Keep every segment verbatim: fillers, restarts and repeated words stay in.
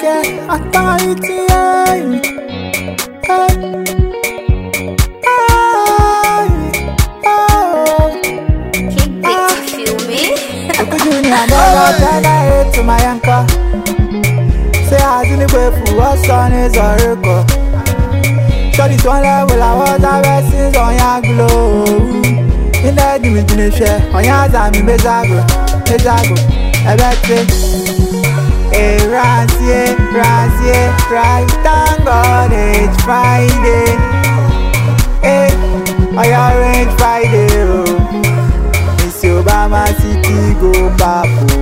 okay, authority, hey. Hey. I never tell her to my anchor. Say I didn't wait for what son is a record. Shot it one level, I was a blessings on your glow. In the dimension, on your time, in Bezago, Bezago, I bet it. Hey, Razie, Razie, right, thank God it's Friday. Hey, I arrange Friday, oh. Obama City go babu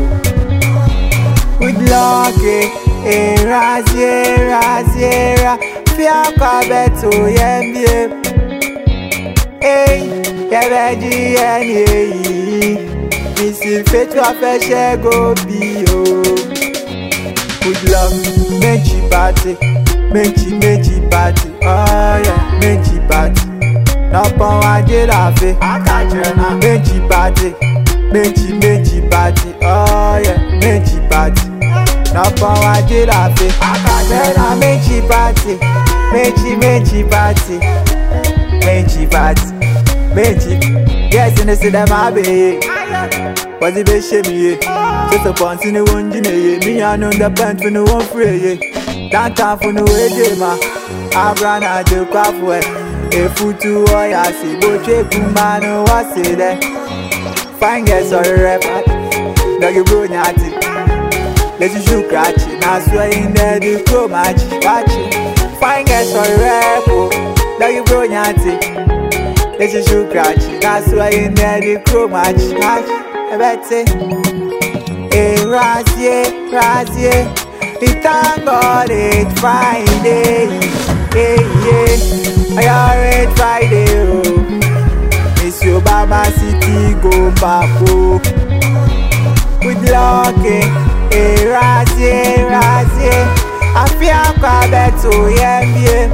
with luck, eh, Razie, Razie, ra, fiaka beto yembie, eh, yebeji eni, missing fetu afeshe go bio. Good luck, menchi party, menchi menchi party, oh yeah, menchi party. N'ọ̀pọ̀ ajé láfe, àkàjẹ́nà méjì bàjẹ́, méjì méjì bàjẹ́, ọ̀yẹ̀ méjì bàjẹ́. N'ọ̀pọ̀ ajé láfe, àkàjẹ́nà méjì bàjẹ́, méjì méjì bàjẹ́, méjì bàjẹ́, méjì. Gẹ̀ẹ́sì ní sílẹ̀ máa bèèrè, wọ́n ti bẹ́ ṣe mi yé. Ṣètò pọ̀ntì ni wọ́n ń jìnnà yé, míyànú ń dẹ́pẹ́ǹt fún ni wọ́n fúre yé. Dáńtà fún ni wọ́n èdè mà, àbúrò àjò kwáfù ẹ̀. Efutu oya si boche kumano wasile. Fine girls or rap, doggy bro nyati. Let's you shoot catch, now swear in there the crow match, watch. Fine girls or rap, doggy bro nyati. Let's you shoot catch, now swear in there the crow match, watch. I bet say, hey Razie, Razie, thank God it's Friday, hey yeah. I already Friday, oh. Miss Obama City go back, oh. Good luck, eh, eh, Razie, Razie. I feel quite better, yeah, yeah.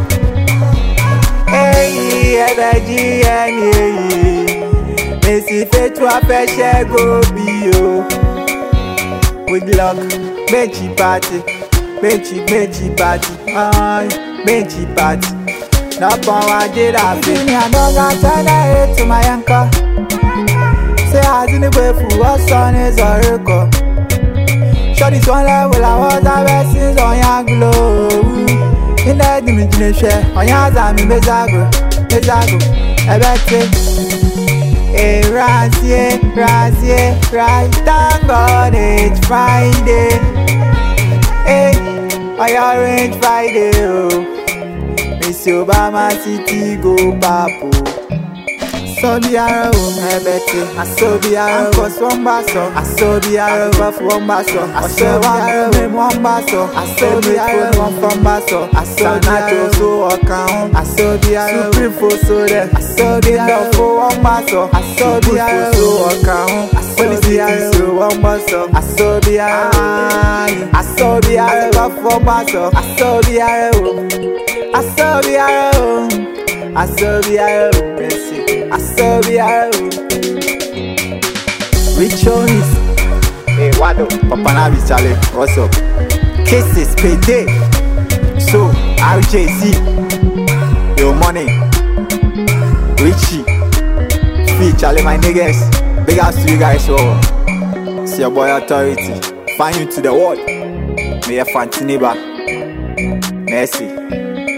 Hey, everybody, yeah. Missy Fetu afeshe go bio. Good luck, Mechi party, Mechi, Mechi party, ah, Mechi party. N'ọ̀pọ̀ ajé láfe. I never tell her to my anchor. Say I didn't wait for what son is a record. Shot it one level, I was a blessings on your glow. In the dimension, on your time, in Bezago, Bezago, I bet it. Hey, Razie, Razie, right, thank God it's Friday. Hey, I arrange Friday, oh. Miss Obama City go babu. So be arrow, I bet it. I so be arrow, cause one basso. I so be arrow, rough one basso. I so be arrow, name one basso. I so be arrow, one from basso. I so be arrow, so account. I so be arrow, supreme for so there. I so be arrow, for one basso. I so be arrow, so account. I so be arrow, so one basso. I so be arrow, I so be arrow, rough one basso. I so be arrow. I saw the arrow, I saw the arrow, I saw the arrow. Richonis, hey Wado, Papa Navi Charlie, what's up? Cases payday. So R J C, your money, Richie, Fee Charlie, my niggas. Big ups to you guys, so see your boy authority. Find you to the world. May you find neighbor. Merci.